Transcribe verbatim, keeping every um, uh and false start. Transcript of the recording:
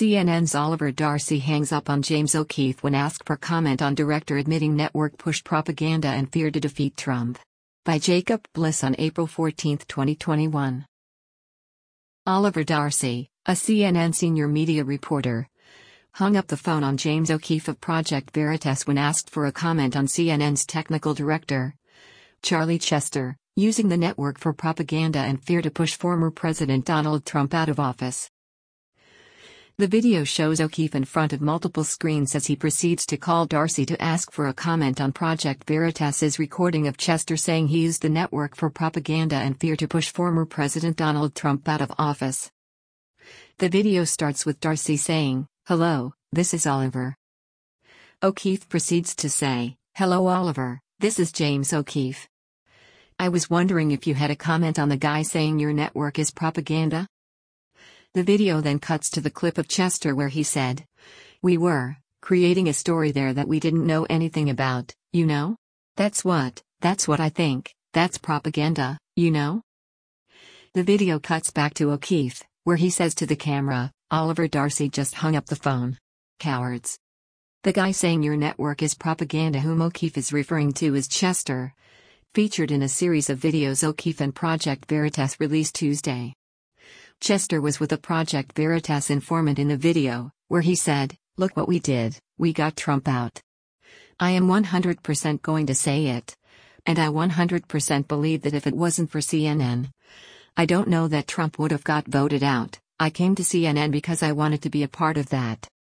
C N N's Oliver Darcy hangs up on James O'Keefe when asked for comment on director admitting network pushed propaganda and fear to defeat Trump. By Jacob Bliss on April fourteenth, twenty twenty-one. Oliver Darcy, a C N N senior media reporter, hung up the phone on James O'Keefe of Project Veritas when asked for a comment on C N N's technical director, Charlie Chester, using the network for propaganda and fear to push former President Donald Trump out of office. The video shows O'Keefe in front of multiple screens as he proceeds to call Darcy to ask for a comment on Project Veritas's recording of Chester saying he used the network for propaganda and fear to push former President Donald Trump out of office. The video starts with Darcy saying, "Hello, this is Oliver." O'Keefe proceeds to say, "Hello Oliver, this is James O'Keefe. I was wondering if you had a comment on the guy saying your network is propaganda?" The video then cuts to the clip of Chester where he said, "We were creating a story there that we didn't know anything about, you know? That's what, that's what I think, that's propaganda, you know?" The video cuts back to O'Keefe, where he says to the camera, "Oliver Darcy just hung up the phone. Cowards." The guy saying your network is propaganda whom O'Keefe is referring to is Chester, featured in a series of videos O'Keefe and Project Veritas released Tuesday. Chester was with a Project Veritas informant in the video, where he said, "Look what we did, we got Trump out. I am one hundred percent going to say it. And I one hundred percent believe that if it wasn't for C N N, I don't know that Trump would have got voted out. I came to C N N because I wanted to be a part of that."